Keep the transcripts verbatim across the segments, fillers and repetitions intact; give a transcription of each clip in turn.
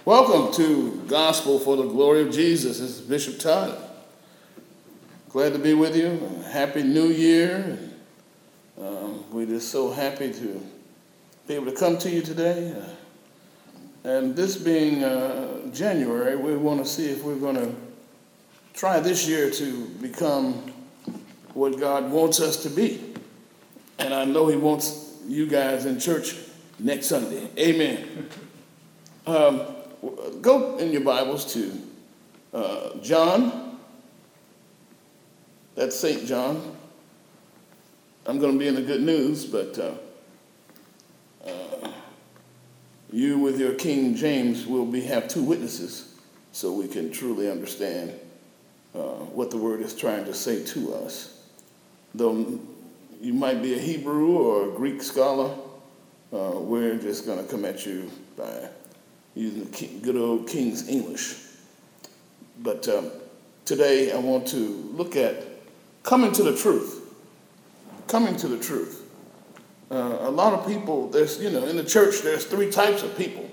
Welcome to Gospel for the Glory of Jesus. This is Bishop Todd. Glad to be with you. Happy New Year. Um, we're just so happy to be able to come to you today. Uh, and this being uh, January, we want to see if we're going to try this year to become what God wants us to be. And I know He wants you guys in church next Sunday. Amen. Um, go in your Bibles to uh, John. That's Saint John. I'm going to be in the good news, but uh, uh, you with your King James will be have two witnesses so we can truly understand uh, what the word is trying to say to us. Though you might be a Hebrew or a Greek scholar, uh, we're just going to come at you by using the good old King's English. But um, today I want to look at coming to the truth. Coming to the truth. Uh, a lot of people, there's, you know, in the church, there's three types of people.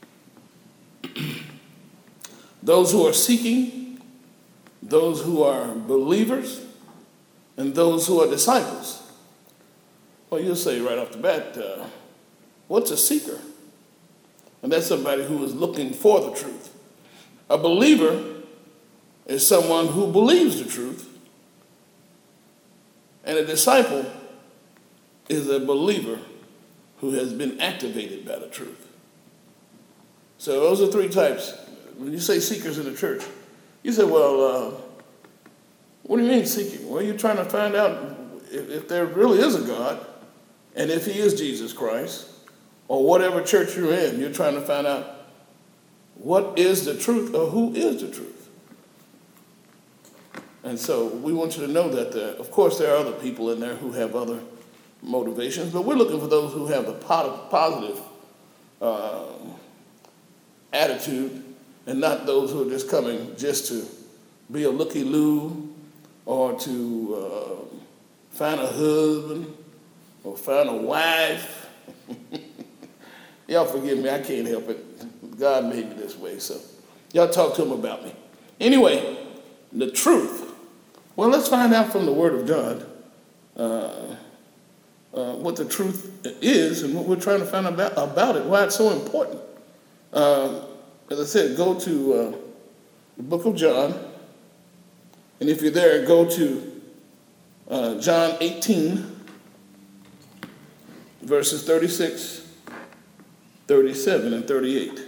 Those who are seeking, those who are believers, and those who are disciples. Well, you'll say right off the bat, uh, what's a seeker? And that's somebody who is looking for the truth. A believer is someone who believes the truth. And a disciple is a believer who has been activated by the truth. So those are three types. When you say seekers in the church, you say, well, uh, what do you mean seeking? Well, you're trying to find out if, if there really is a God and if He is Jesus Christ, or whatever church you're in, you're trying to find out what is the truth or who is the truth. And so we want you to know that, there, of course, there are other people in there who have other motivations, but we're looking for those who have the positive uh, attitude and not those who are just coming just to be a looky-loo or to uh, find a husband or find a wife. Y'all forgive me, I can't help it. God made me this way, so y'all talk to Him about me. Anyway, the truth. Well, let's find out from the Word of God uh, uh, what the truth is and what we're trying to find out about, about it, why it's so important. Uh, as I said, go to uh, the book of John, and if you're there, go to uh, John eighteen, verses thirty-six, thirty-seven, and thirty-eight.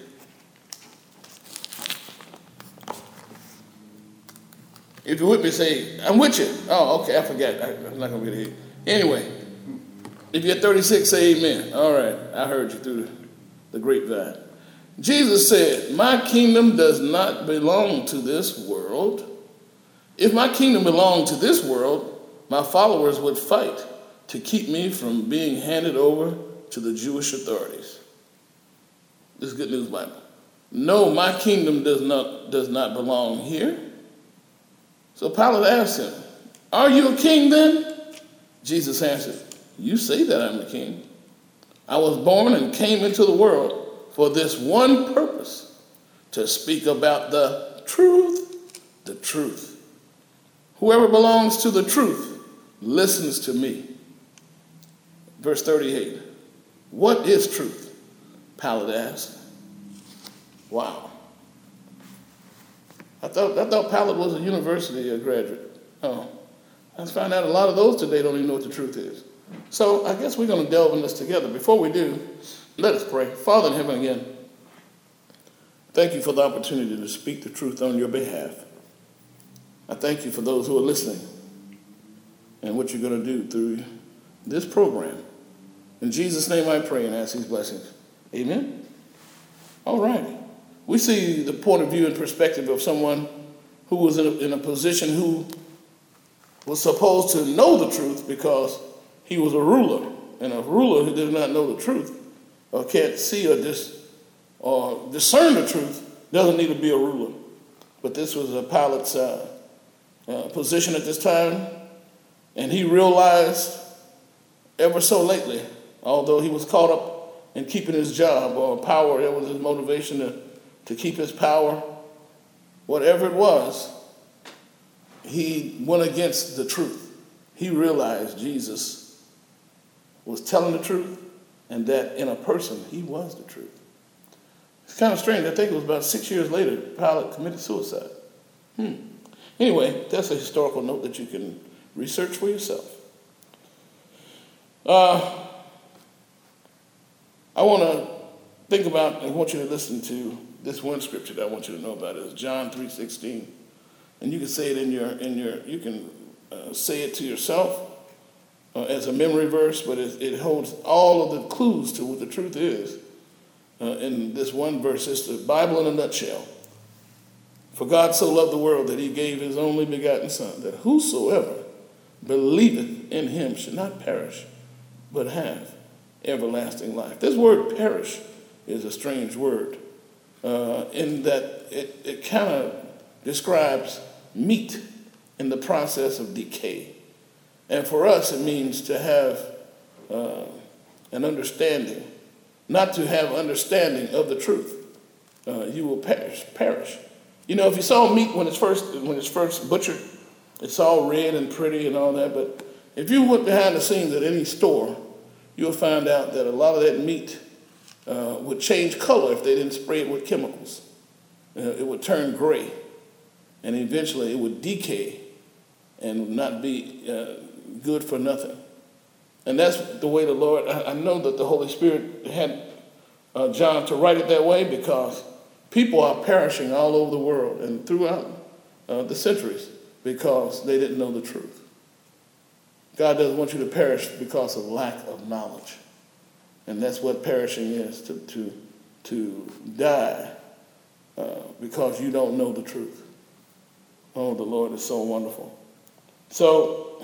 If you're with me, say, I'm with you. Oh, okay, I forgot. I, I'm not going to be here. Anyway, if you're thirty-six, say amen. All right, I heard you through the, the grapevine. Jesus said, my kingdom does not belong to this world. If my kingdom belonged to this world, my followers would fight to keep me from being handed over to the Jewish authorities. This is Good News Bible. No, my kingdom does not does not belong here. So Pilate asked him, are you a king then? Jesus answered, you say that I'm a king. I was born and came into the world for this one purpose, to speak about the truth, the truth. Whoever belongs to the truth listens to me. Verse thirty-eight, what is truth? Pilate asked. Wow. I thought I thought Pilate was a university graduate. Oh, I found out a lot of those today don't even know what the truth is. So I guess we're going to delve in this together. Before we do, let us pray. Father in heaven again, thank you for the opportunity to speak the truth on your behalf. I thank you for those who are listening and what you're going to do through this program. In Jesus' name I pray and ask these blessings. Amen. All right. We see the point of view and perspective of someone who was in a, in a position who was supposed to know the truth because he was a ruler. And a ruler who does not know the truth or can't see or, dis, or discern the truth doesn't need to be a ruler. But this was a Pilate's uh, uh, position at this time. And he realized ever so lately, although he was caught up in keeping his job or power, it was his motivation to to keep his power, whatever it was, he went against the truth. He realized Jesus was telling the truth and that in a person, he was the truth. It's kind of strange. I think it was about six years later, Pilate committed suicide. Hmm. Anyway, that's a historical note that you can research for yourself. Uh, I want to think about, I want you to listen to this one scripture that I want you to know about. It's John three sixteen. And you can say it in your, in your you can uh, say it to yourself uh, as a memory verse, but it, it holds all of the clues to what the truth is. Uh, in this one verse, it's the Bible in a nutshell. For God so loved the world that he gave his only begotten Son, that whosoever believeth in him should not perish, but have everlasting life. This word perish is a strange word uh, in that it, it kind of describes meat in the process of decay. And for us, it means to have uh, an understanding, not to have understanding of the truth. Uh, you will perish, perish. You know, if you saw meat when it's first when it's first butchered, it's all red and pretty and all that. But if you went behind the scenes at any store, you'll find out that a lot of that meat uh, would change color if they didn't spray it with chemicals. Uh, it would turn gray, and eventually it would decay and not be uh, good for nothing. And that's the way the Lord, I, I know that the Holy Spirit had uh, John to write it that way because people are perishing all over the world and throughout uh, the centuries because they didn't know the truth. God doesn't want you to perish because of lack of knowledge. And that's what perishing is, to, to, to die uh, because you don't know the truth. Oh, the Lord is so wonderful. So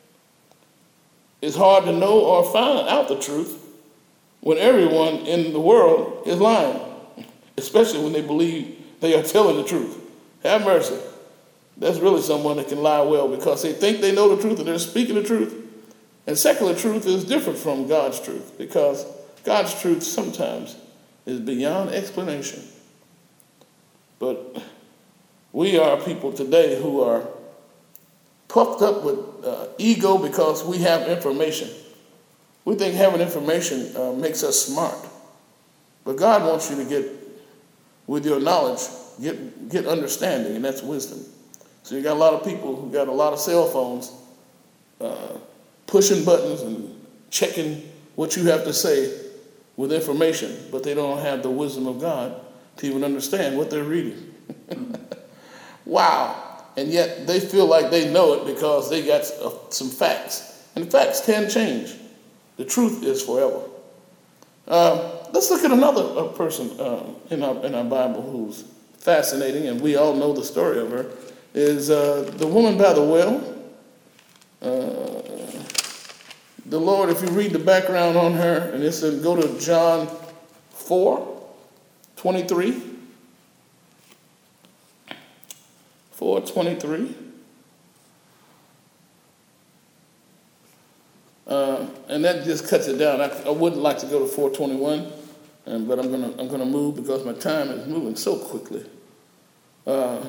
it's hard to know or find out the truth when everyone in the world is lying, especially when they believe they are telling the truth. Have mercy. That's really someone that can lie well because they think they know the truth and they're speaking the truth. And secular truth is different from God's truth because God's truth sometimes is beyond explanation. But we are people today who are puffed up with uh, ego because we have information. We think having information uh, makes us smart. But God wants you to get, with your knowledge, get, get understanding, and that's wisdom. So you got a lot of people who got a lot of cell phones uh, pushing buttons and checking what you have to say with information, but they don't have the wisdom of God to even understand what they're reading. Wow. And yet they feel like they know it because they got uh, some facts. And facts can change. The truth is forever. Uh, let's look at another uh, person uh, in, our, in our Bible who's fascinating, and we all know the story of her, is uh, the woman by the well. Uh, the Lord, if you read the background on her, and it's in, go to John four twenty-three. four twenty-three. Uh, and that just cuts it down. I, I wouldn't like to go to four twenty-one, and, but I'm gonna I'm gonna move because my time is moving so quickly. Uh,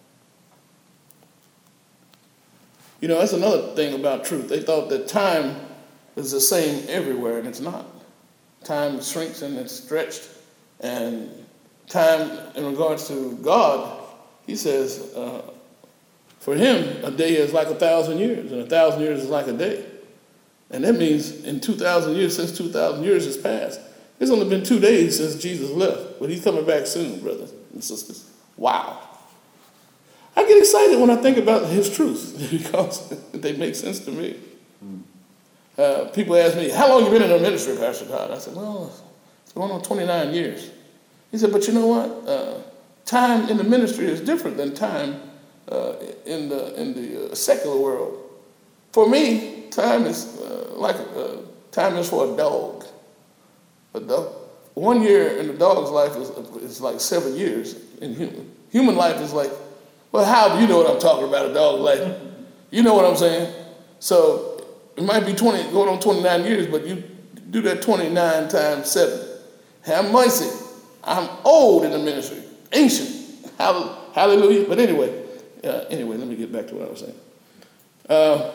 you know, that's another thing about truth. They thought that time is the same everywhere, and it's not. Time shrinks and it's stretched, and time in regards to God, he says, uh, for him, a day is like a thousand years, and a thousand years is like a day. And that means in two thousand years, since two thousand years has passed, it's only been two days since Jesus left, but he's coming back soon, brothers and sisters. Wow. I get excited when I think about his truths because they make sense to me. Uh, people ask me, how long have you been in the ministry, Pastor Todd? I said, well, it's going on twenty-nine years. He said, but you know what? Uh, time in the ministry is different than time uh, in the in the uh, secular world. For me, time is uh, like uh, time is for a dog. A dog. One year in the dog's life is, is like seven years in human. Human life is like, well, how do you know what I'm talking about? A dog's life. You know what I'm saying? So it might be twenty, going on twenty-nine years, but you do that twenty-nine times seven. Have mercy. I'm old in the ministry. ancient. Hallelujah. But anyway, uh, anyway, let me get back to what I was saying. Uh,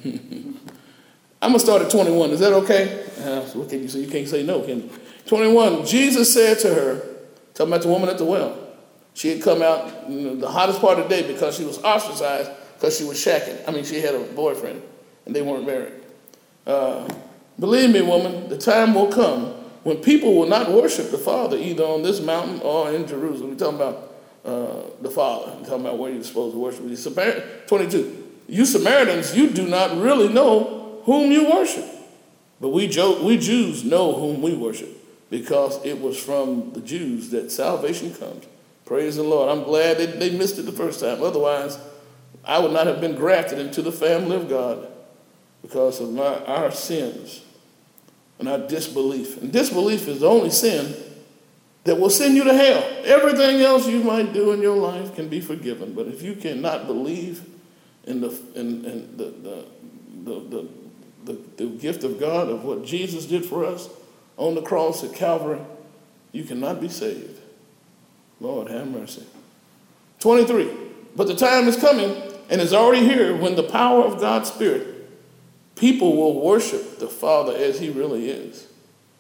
I'm going to start at twenty-one. Is that okay? Uh, so what can you say? You can't say no, can you? twenty-one, Jesus said to her, talking about the woman at the well, she had come out you know, the hottest part of the day because she was ostracized because she was shacking. I mean, she had a boyfriend and they weren't married. Uh, Believe me, woman, the time will come when people will not worship the Father either on this mountain or in Jerusalem. We're talking about uh, the Father. We're talking about where you're supposed to worship. twenty-two, you Samaritans, you do not really know whom you worship. But we, jo- we Jews know whom we worship because it was from the Jews that salvation comes. Praise the Lord. I'm glad they, they missed it the first time. Otherwise, I would not have been grafted into the family of God because of my, our sins and our disbelief. And disbelief is the only sin that will send you to hell. Everything else you might do in your life can be forgiven. But if you cannot believe in the in, in the, the, the, the, the, the gift of God of what Jesus did for us on the cross at Calvary, you cannot be saved. Lord, have mercy. twenty-three, but the time is coming and is already here when the power of God's Spirit, people will worship the Father as he really is,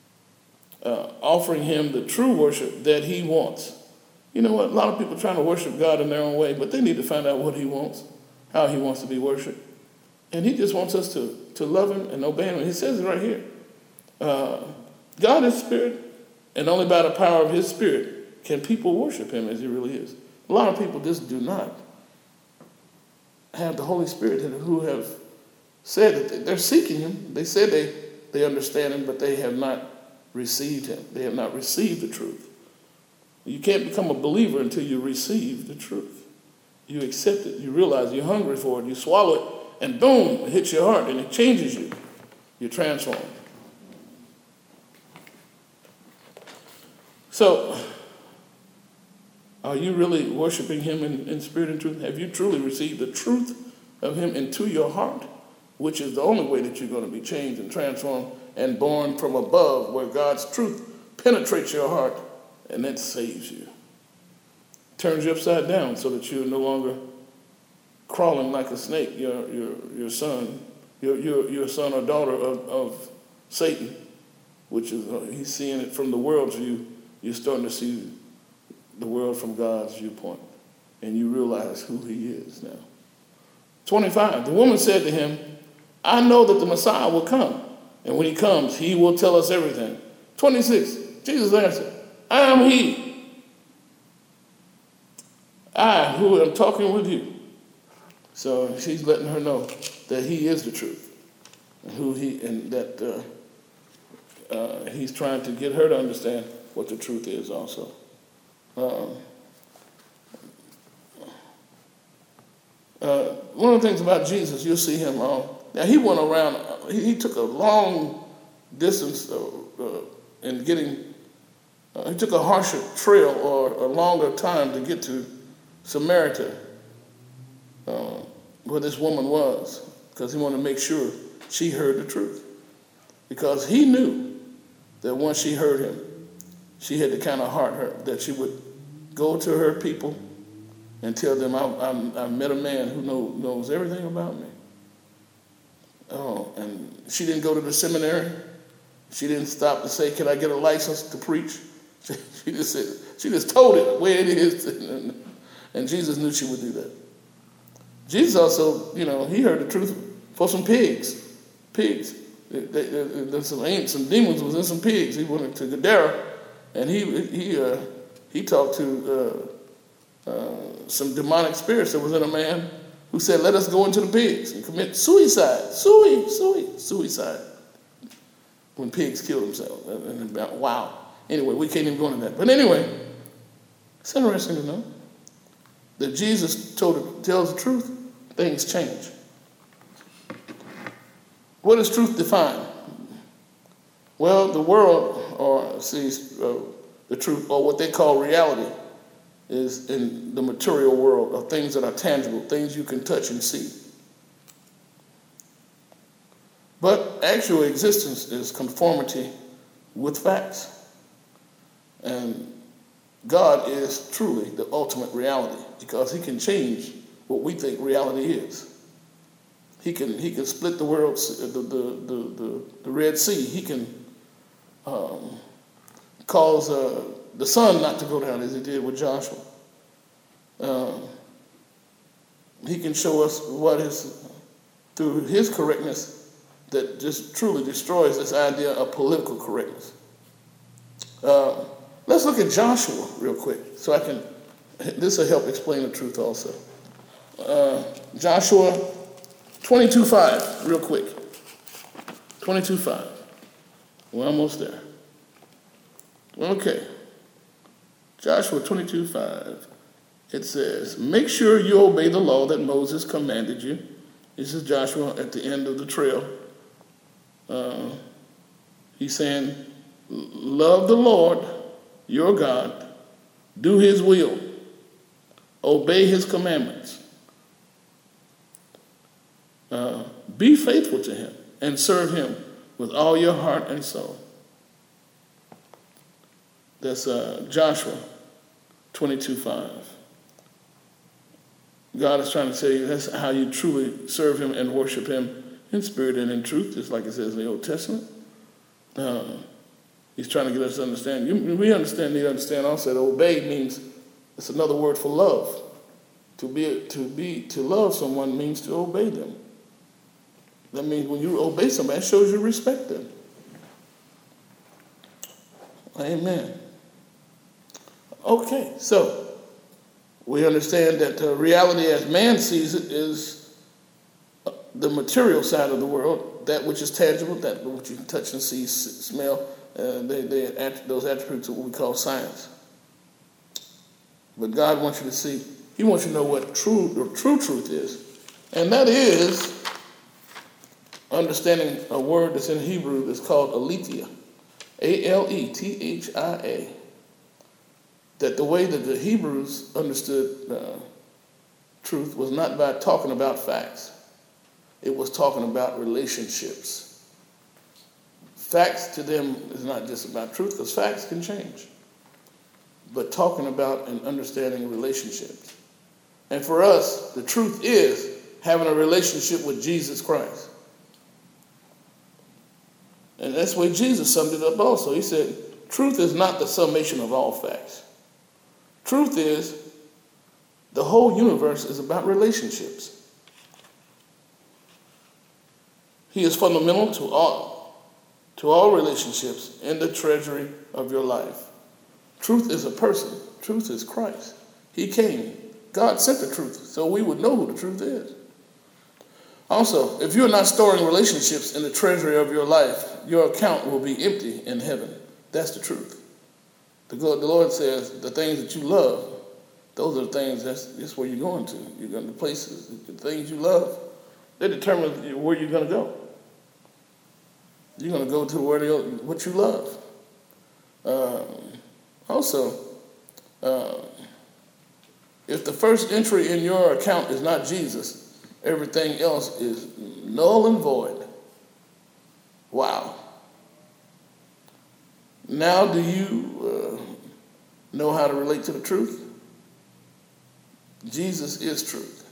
uh, offering him the true worship that he wants. You know what? A lot of people are trying to worship God in their own way, but they need to find out what he wants, how he wants to be worshiped. And he just wants us to, to love him and obey him. He says it right here. Uh, God is spirit, and only by the power of his spirit can people worship him as he really is. A lot of people just do not have the Holy Spirit who have said that they're seeking him. They said they, they understand him, but they have not received him. They have not received the truth. You can't become a believer until you receive the truth. You accept it. You realize you're hungry for it. You swallow it, and boom, it hits your heart, and it changes you. You're transformed. So, are you really worshiping him in, in spirit and truth? Have you truly received the truth of him into your heart, which is the only way that you're going to be changed and transformed and born from above, where God's truth penetrates your heart and it saves you. Turns you upside down so that you're no longer crawling like a snake, your your your son, your your, your son or daughter of, of Satan, which is, uh, he's seeing it from the world's view. You're starting to see the world from God's viewpoint, and you realize who he is now. twenty-five, the woman said to him, I know that the Messiah will come, and when he comes, he will tell us everything. twenty-six, Jesus answered, I am he. I who am talking with you. So she's letting her know that he is the truth, and who he, and that uh, uh, he's trying to get her to understand what the truth is also. Um, uh, one of the things about Jesus, you'll see him on. Uh, now he went around. He, he took a long distance uh, uh, in getting. Uh, he took a harsher trail or a longer time to get to Samaria, uh, where this woman was, because he wanted to make sure she heard the truth. Because he knew that once she heard him, she had the kind of heart her, that she would go to her people and tell them, I, I, I met a man who know, knows everything about me. Oh, and she didn't go to the seminary. She didn't stop to say, can I get a license to preach? She, she just said, she just told it the way it is. And, and Jesus knew she would do that. Jesus also, you know, he heard the truth for some pigs. Pigs. There's some, some demons was in some pigs. He went to Gadara, and he he uh, he talked to uh, uh, some demonic spirits that was in a man who said, let us go into the pigs and commit suicide. Sui, sui, suicide. When pigs kill themselves. And, and, wow. Anyway, we can't even go into that. But anyway, it's interesting to know that Jesus told, tells the truth, things change. What does truth define? Well, the world, or sees uh, the truth, or what they call reality, is in the material world of things that are tangible, things you can touch and see. But actual existence is conformity with facts. And God is truly the ultimate reality because he can change what we think reality is. He can he can split the world, the the the, the, the Red Sea. He can um, cause uh, the sun not to go down as he did with Joshua. Um, he can show us what is through his correctness that just truly destroys this idea of political correctness. Uh, let's look at Joshua real quick, so I can. This will help explain the truth also. Uh, Joshua twenty-two five, real quick. twenty-two five. We're almost there. Okay. Joshua twenty-two five. It says, make sure you obey the law that Moses commanded you. This is Joshua at the end of the trail. Uh, he's saying, love the Lord, your God, do his will, obey his commandments, uh, be faithful to him, and serve him with all your heart and soul. That's uh, Joshua twenty-two five. God is trying to tell you that's how you truly serve him and worship him in spirit and in truth, just like it says in the Old Testament. Uh, he's trying to get us to understand. You, we understand, need to understand also that obey means, it's another word for love. To be, to be, to love someone means to obey them. That means when you obey somebody, it shows you respect them. Amen. Okay, so we understand that uh, reality as man sees it is uh, the material side of the world, that which is tangible, that which you can touch and see, s- smell. Uh, they, they, those attributes are what we call science. But God wants you to see, he wants you to know what true, or true truth is. And that is understanding a word that's in Hebrew that's called aletheia. A L E T H I A. That the way that the Hebrews understood uh, truth was not by talking about facts. It was talking about relationships. Facts to them is not just about truth, because facts can change. But talking about and understanding relationships. And for us, the truth is having a relationship with Jesus Christ. And that's the way Jesus summed it up also. He said, truth is not the summation of all facts. Truth is, the whole universe is about relationships. He is fundamental to all, to all relationships in the treasury of your life. Truth is a person. Truth is Christ. He came. God sent the truth, so we would know who the truth is. Also, if you're not storing relationships in the treasury of your life, your account will be empty in heaven. That's the truth. The Lord says the things that you love, those are the things, that's, that's where you're going to. You're going to places, the things you love, they determine where you're going to go. You're going to go to where they, what you love. Uh, also, uh, if the first entry in your account is not Jesus, everything else is null and void. Wow. Now do you uh, know how to relate to the truth? Jesus is truth.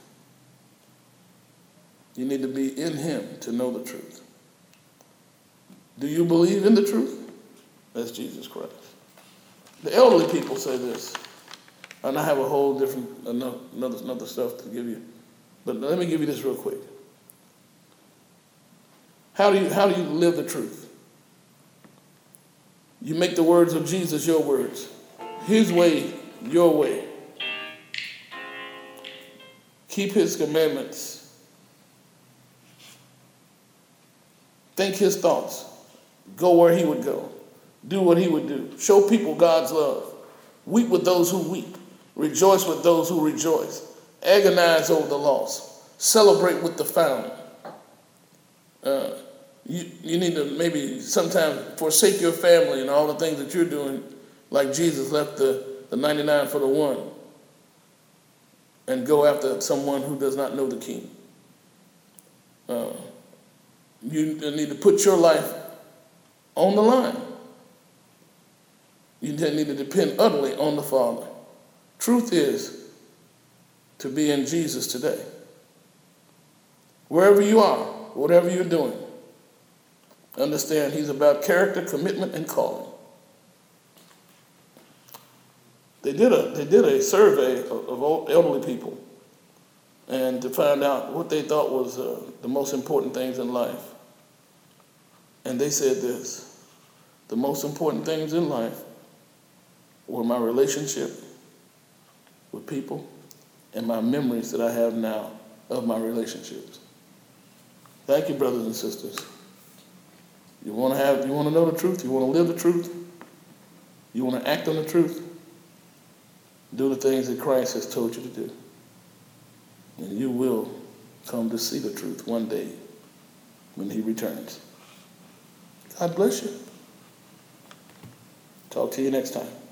You need to be in him to know the truth. Do you believe in the truth? That's Jesus Christ. The elderly people say this, and I have a whole different, another, another stuff to give you. But let me give you this real quick. How do you, how do you live the truth? You make the words of Jesus your words. His way, your way. Keep his commandments. Think his thoughts. Go where he would go. Do what he would do. Show people God's love. Weep with those who weep. Rejoice with those who rejoice. Agonize over the lost. Celebrate with the found. Uh, You, you need to maybe sometimes forsake your family and all the things that you're doing, like Jesus left the, the ninety-nine for the one, and go after someone who does not know the King. Uh, you need to put your life on the line. You need to depend utterly on the Father. Truth is to be in Jesus today. Wherever you are, whatever you're doing, understand he's about character, commitment, and calling. They did a, they did a survey of, of elderly people and to find out what they thought was uh, the most important things in life. And they said this: the most important things in life were my relationship with people and my memories that I have now of my relationships. Thank you, brothers and sisters. You want to have, you want to know the truth? You want to live the truth? You want to act on the truth? Do the things that Christ has told you to do. And you will come to see the truth one day when he returns. God bless you. Talk to you next time.